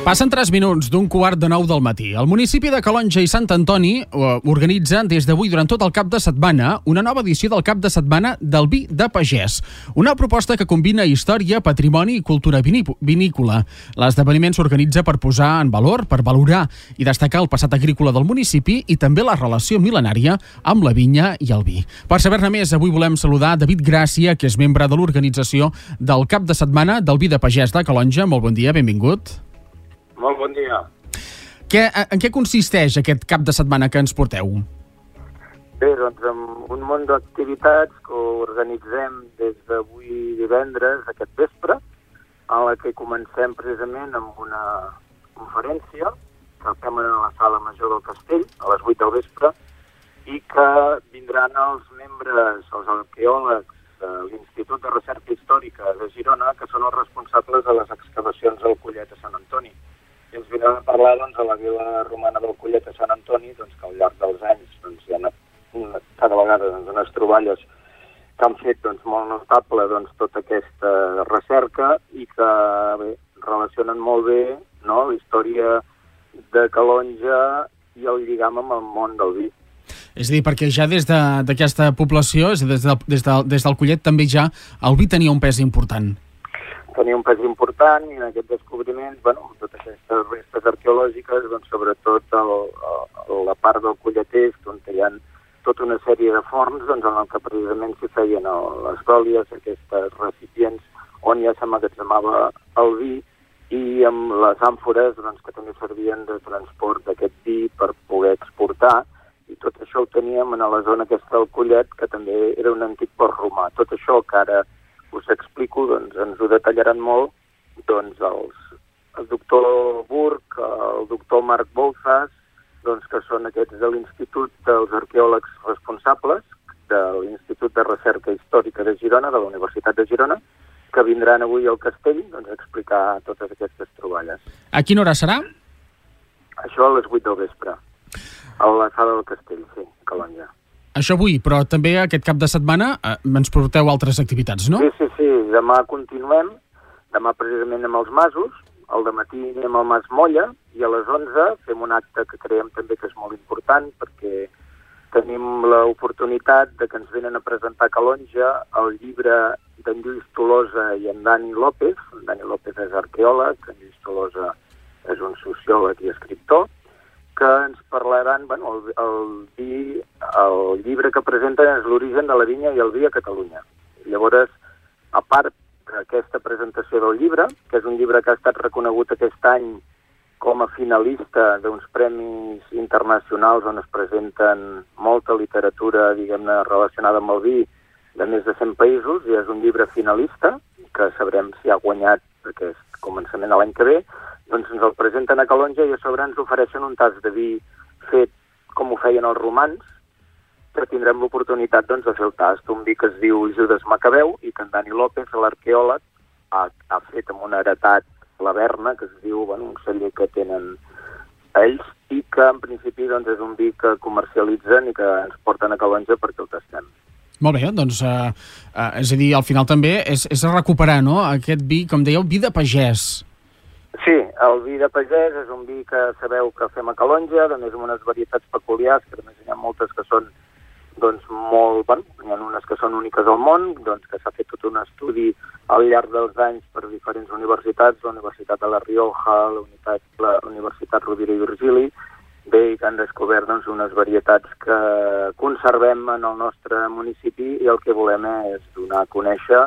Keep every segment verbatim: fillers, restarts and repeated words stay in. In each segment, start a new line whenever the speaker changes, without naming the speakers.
Passen tres minuts d'un quart de nou del matí. El municipi de Calonge i Sant Antoni organitza des d'avui durant tot el cap de setmana una nova edició del cap de setmana del vi de pagès. Una proposta que combina història, patrimoni i cultura vinícola. L'esdeveniment s'organitza per posar en valor, per valorar i destacar el passat agrícola del municipi i també la relació mil·lenària amb la vinya i el vi. Per saber-ne més, avui volem saludar David Gràcia, que és membre de l'organització del cap de setmana del vi de pagès de Calonge. Molt bon dia, benvingut.
Molt bon dia.
Què, en què consisteix aquest cap de setmana que ens porteu?
Bé, doncs amb un munt d'activitats que organitzem des d'avui divendres, aquest vespre, en la que comencem precisament amb una conferència que fem a la Sala Major del Castell, a les vuit del vespre, i que vindran els membres, els arqueòlegs de l'Institut de Recerca Històrica de Girona, que són els responsables de les excavacions del Collet a Sant Antoni. I ens vindran a parlar doncs, de la vila romana del Collet a Sant Antoni, doncs, que al llarg dels anys doncs, hi ha una, una, cada vegada doncs, unes troballes que han fet doncs, molt notable doncs, tota aquesta recerca i que bé, relacionen molt bé, no?, la història de Calonge i el lligam amb el món del vi.
És a dir, perquè ja des d'aquesta de, població, és a dir, des, de, des, de, des del Collet, també ja el vi tenia un pes important.
Tenia un pes important i en aquests descobriments, bueno, totes aquestes restes arqueològiques, doncs, sobretot el, el, la part del Colletesc, on hi ha tota una sèrie de forns doncs, en el que precisament s'hi feien el, les dòlies, aquests recipients on ja s'emmagatzemava el vi, i amb les àmfores doncs, que també servien de transport d'aquest vi per poder exportar, i tot això ho teníem en la zona aquesta del Collet, que també era un antic port romà. Tot això que ara us explico, doncs ens ho detallaran molt doncs els, el doctor Burg, el doctor Marc Bouzas, doncs que són aquests de l'Institut dels Arqueòlegs Responsables, de l'Institut de Recerca Històrica de Girona, de la Universitat de Girona, que vindran avui al Castell doncs, a explicar totes aquestes troballes.
A quina hora serà?
Això a les vuit del vespre, a la Sala del Castell, sí, Calonge.
Això avui, però també aquest cap de setmana eh, ens porteu altres activitats, no?
Sí, sí, sí. Demà continuem. Demà precisament amb els masos. Al dematí anem al Mas Molla i a les onze fem un acte que creiem també que és molt important perquè tenim l'oportunitat de que ens venen a presentar a Calonge el llibre d'en Lluís Tolosa i en Dani López. En Dani López és arqueòleg, en Lluís Tolosa és un sociòleg i escriptor, que ens parlaran, bueno, el, el, vi, el llibre que presenten és l'origen de la vinya i el vi a Catalunya. Llavors, a part d'aquesta presentació del llibre, que és un llibre que ha estat reconegut aquest any com a finalista d'uns premis internacionals on es presenten molta literatura, diguem-ne, relacionada amb el vi de més de cent països, i és un llibre finalista, que sabrem si ha guanyat aquest començament de l'any que ve, doncs ens el presenten a Calonge i a sobre ens ofereixen un tas de vi fet com ho feien els romans, que tindrem l'oportunitat doncs, de fer el tast. Un vi que es diu Judes Macabeu i que en Dani López, l'arqueòleg, ha, ha fet amb una heretat la Berna, que es diu bueno, un celler que tenen ells i que en principi doncs, és un vi que comercialitzen i que ens porten a Calonge perquè el tastem.
Molt bé, doncs, eh, eh, és a dir, al final també és, és a recuperar, no?, aquest vi, com dèieu, vi de pagès.
Sí, el vi de pagès és un vi que sabeu que fem a Calonge, a més amb unes varietats peculiars, que a més hi ha moltes que són doncs, molt, bueno, hi ha unes que són úniques al món, doncs que s'ha fet tot un estudi al llarg dels anys per diferents universitats, la Universitat de La Rioja, la, unitat, la Universitat Rovira i Virgili, bé, i que han descobert doncs, unes varietats que conservem en el nostre municipi i el que volem és donar a conèixer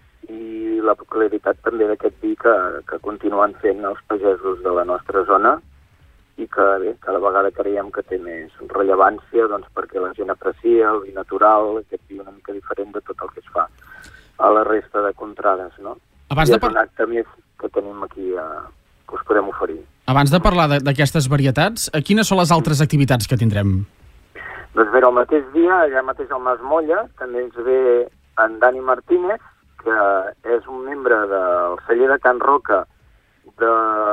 i la peculiaritat també d'aquest vi que, que continuen fent els pagesos de la nostra zona i que bé, cada vegada creiem que té més rellevància doncs, perquè la gent aprecia el vi natural, aquest vi una mica diferent de tot el que es fa a la resta de contrades, no?
Abans
I
de
és un acte més que tenim aquí a, que us podem oferir.
Abans de parlar d'aquestes varietats, quines són les altres activitats que tindrem?
Doncs bé, el mateix dia, allà mateix al Mas Molla, també ens ve en Dani Martínez, que és un membre del celler de Can Roca de,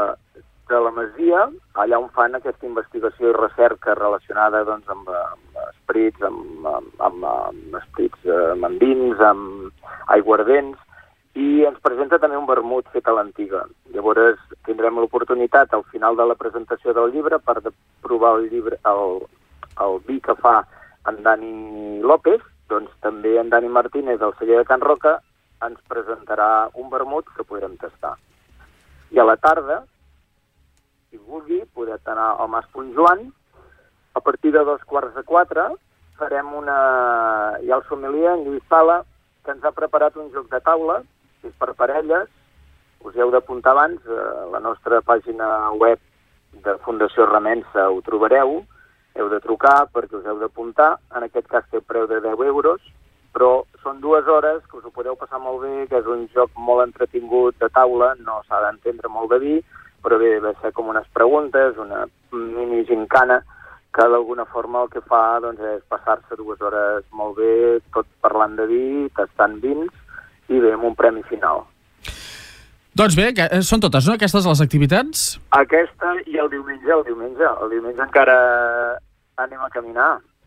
de la Masia, allà on fan aquesta investigació i recerca relacionada doncs, amb, amb esprits, amb, amb, amb, amb esprits, amb vins, amb aiguardents, i ens presenta també un vermut fet a l'antiga. Llavors, tindrem l'oportunitat al final de la presentació del llibre per de provar el llibre, el, el vi que fa en Dani López, doncs també en Dani Martínez del celler de Can Roca ens presentarà un vermut que podrem tastar. I a la tarda, si vulgui, podrà anar al Mas Puigjoan. A partir de dos quarts de quatre farem una... Hi ha el sommelier, en Lluís Sala, que ens ha preparat un joc de taula, que és per parelles. Us hi heu d'apuntar abans, a la nostra pàgina web de Fundació Remensa ho trobareu. Heu de trucar perquè us heu d'apuntar. En aquest cas té preu de deu euros, però són dues hores que us ho podeu passar molt bé, que és un joc molt entretingut de taula, no s'ha d'entendre molt de vi, però bé, va ser com unes preguntes, una mini gincana, que d'alguna forma el que fa doncs, és passar-se dues hores molt bé, tot parlant de vi, tastant vins, i bé, amb un premi final.
Doncs bé, són totes, no?, aquestes les activitats?
Aquesta i el diumenge, el diumenge. El diumenge encara anem a caminar.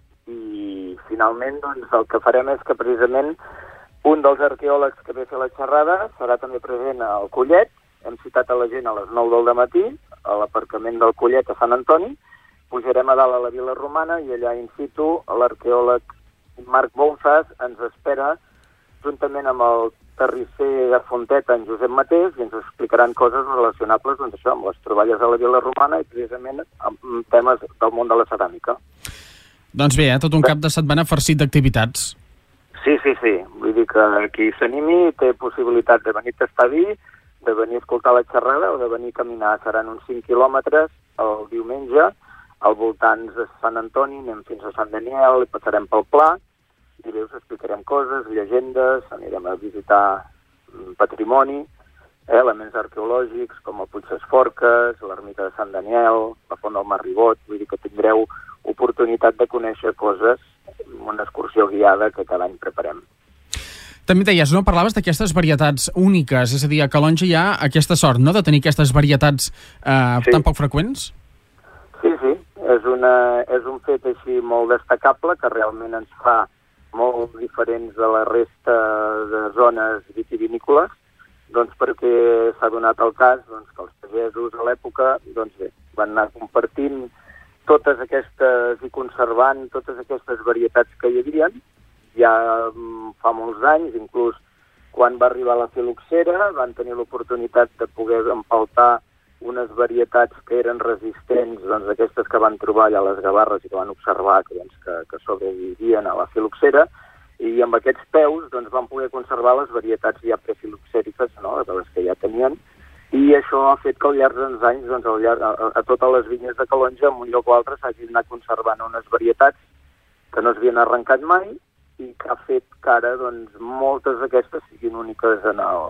I finalment, doncs, el que farem és que precisament un dels arqueòlegs que ve a fer la xerrada serà també present al Collet. Hem citat a la gent a les nou del dematí, a l'aparcament del Collet a Sant Antoni. Pujarem a dalt a la Vila Romana i allà in situ l'arqueòleg Marc Bouzas ens espera juntament amb el terrisser de Fonteta, en Josep Matés, i ens explicaran coses relacionables doncs, això, amb les troballes a la Vila Romana i precisament amb temes del món de la ceràmica.
Doncs bé, eh? Tot un cap de setmana farcit d'activitats.
Sí, sí, sí. Vull dir que qui s'animi té possibilitat de venir a tastar vi, de venir a escoltar la xerrada o de venir a caminar. Seran uns cinc quilòmetres el diumenge al voltant de Sant Antoni, anem fins a Sant Daniel i passarem pel Pla, i bé, us explicarem coses, llegendes, anirem a visitar patrimoni, eh, elements arqueològics com el Puig des Forques, l'ermita de Sant Daniel, la Font del Marribot, vull dir que tindreu oportunitat de conèixer coses, una excursió guiada que cada any preparem.
També deies, no? Parlaves d'aquestes varietats úniques, és a dir, a Calonge hi ha aquesta sort, no?, de tenir aquestes varietats eh, sí. tan poc freqüents?
Sí, sí, és, una, és un fet així molt destacable que realment ens fa molt diferents de la resta de zones vitivinícoles, doncs perquè s'ha donat el cas doncs, que els pagesos a l'època doncs bé, van anar compartint totes aquestes i conservant totes aquestes varietats que hi havia. Ja fa molts anys, inclús quan va arribar la filoxera, van tenir l'oportunitat de poder empaltar unes varietats que eren resistents, doncs aquestes que van trobar allà a les Gavarres i que van observar que, doncs, que, que sobrevivien a la filoxera, i amb aquests peus doncs, van poder conservar les varietats ja prefiloxèriques, no?, de les que ja tenien, i això ha fet que al llarg dels anys, doncs, al llarg, a, a totes les vinyes de Calonge, en un lloc o altre, s'hagin anat conservant unes varietats que no s'havien arrencat mai i que ha fet que ara doncs, moltes d'aquestes siguin úniques en el,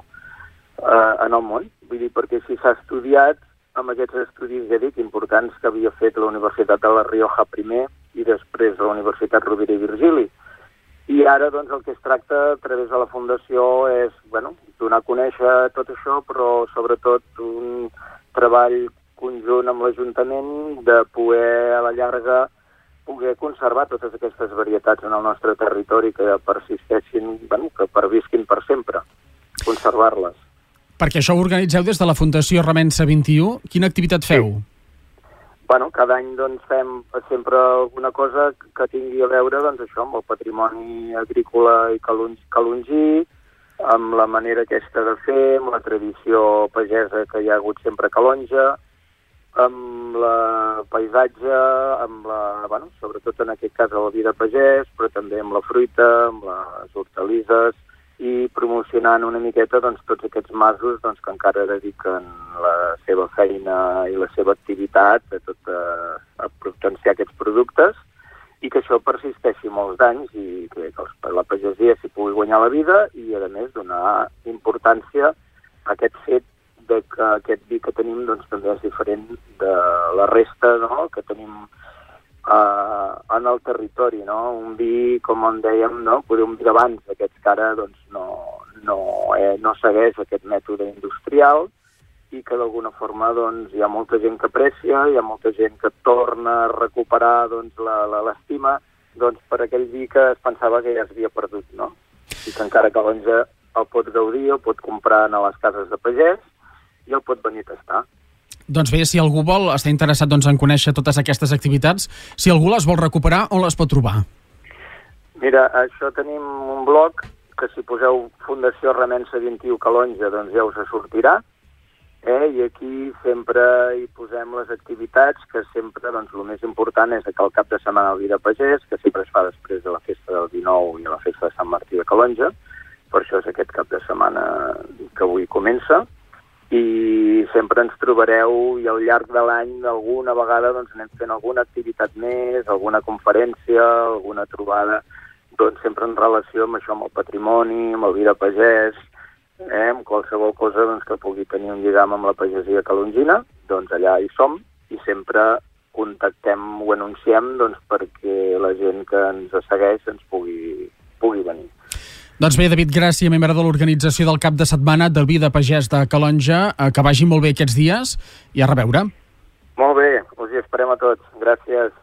eh, en el món. Vull dir, perquè si s'ha estudiat amb aquests estudis, ja dic, importants que havia fet la Universitat de La Rioja primer i després la Universitat Rovira i Virgili. I ara, doncs, el que es tracta a través de la Fundació és, bueno, donar a conèixer tot això, però sobretot un treball conjunt amb l'Ajuntament de poder, a la llarga, poder conservar totes aquestes varietats en el nostre territori que persisteixin, bueno, que pervisquin per sempre, conservar-les.
Perquè això ho organitzeu des de la Fundació Remensa vint i u. Quina activitat feu?
Sí. Bueno, cada any doncs, fem sempre alguna cosa que tingui a veure doncs, això, amb el patrimoni agrícola i calongí, amb la manera aquesta de fer, amb la tradició pagesa que hi ha hagut sempre a Calonge, amb el paisatge, amb la, bueno, sobretot en aquest cas a la vida pagès, però també amb la fruita, amb les hortalisses, i promocionant una miqueta doncs, tots aquests masos doncs, que encara dediquen la seva feina i la seva activitat a, tot, a, a potenciar aquests productes i que això persisteixi molts anys i que, que la pagesia s'hi pugui guanyar la vida i, a més, donar importància a aquest fet de que aquest vi que tenim doncs, també és diferent de la resta, no?, que tenim Uh, en el territori, no? Un vi, com en dèiem, no? Poder un vi d'abans, aquests que ara doncs, no, no, eh, no segueix aquest mètode industrial i que d'alguna forma doncs, hi ha molta gent que aprecia, hi ha molta gent que torna a recuperar doncs, l'estima doncs, per aquell vi que es pensava que ja s'havia perdut, no? I que encara que Calonge el pot gaudir, el pot comprar a les cases de pagès i el pot venir a tastar.
Doncs bé, si algú vol, està interessat doncs, en conèixer totes aquestes activitats, si algú les vol recuperar, on les pot trobar?
Mira, això tenim un blog que si poseu Fundació Remença vint-i-u Calonja doncs ja us sortirà, eh? I aquí sempre hi posem les activitats, que sempre doncs, el més important és que el cap de setmana del Vi de Pagès, que sempre es fa després de la festa del dinou i la festa de Sant Martí de Calonja, per això és aquest cap de setmana que avui comença, i sempre ens trobareu i al llarg de l'any alguna vegada doncs, anem fent alguna activitat més, alguna conferència, alguna trobada, doncs sempre en relació amb això, amb el patrimoni, amb el Vi de Pagès, eh, amb qualsevol cosa doncs, que pugui tenir un lligam amb la pagesia calongina, doncs allà hi som i sempre contactem, ho anunciem doncs, perquè la gent que ens segueix ens pugui, pugui venir.
Doncs bé, David Gràcia, membre de l'organització del cap de setmana del Vi de Pagès de Calonja, que vagi molt bé aquests dies i a reveure.
Molt bé, us hi esperem a tots. Gràcies.